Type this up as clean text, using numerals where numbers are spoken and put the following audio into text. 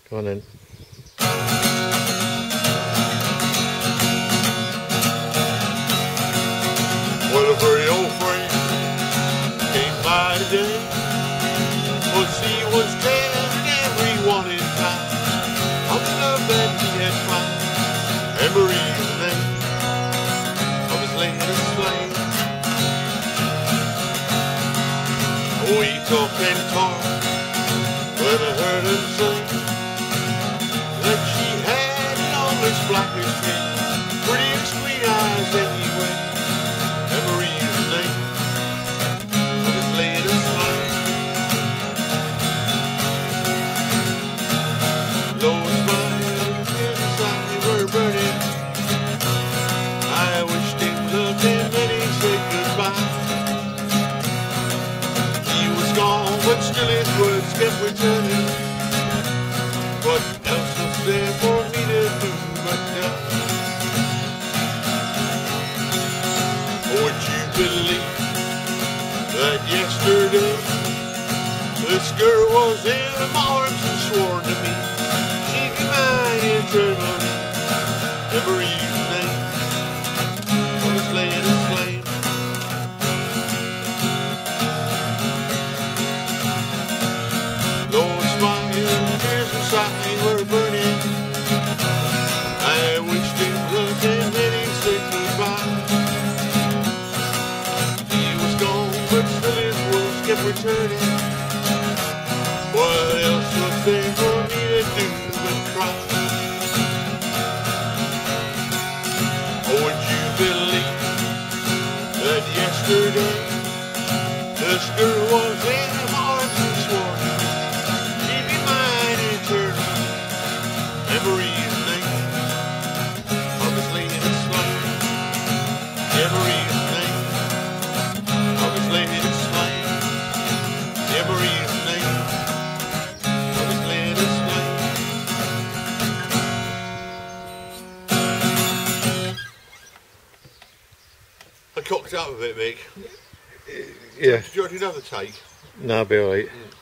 Go on then. Well, a very old friend came by today. Well, she was telling everyone in town of the love that he had found. And Marie's the name of his latest slave. Oh, he talked and talked when I heard him say that she had longest, blackest skin, prettiest green eyes anyway. And Marie's the name of his latest slave. Lois, my tears inside were burning. I wished him loved him and he said goodbye. He was gone, but still his words kept returning. What else was there for me to do but tell? Would you believe that yesterday this girl was in my arms and swore to me she'd be mine eternally? And Marie's the name of his latest slave. Lois, my tears inside were burning. I wished him loved him and he said goodbye. He was gone, but still his words kept returning. What else was there for me to do but cry? Oh, would you believe that yesterday this girl was in my arms and swore she'd be mine eternally? And Marie's the name of his latest slave. And Marie's the name of his latest slave. And Marie's the name of his latest slave. I cocked up a bit, Mick. Yeah. Do you want another take? No, I'll be alright.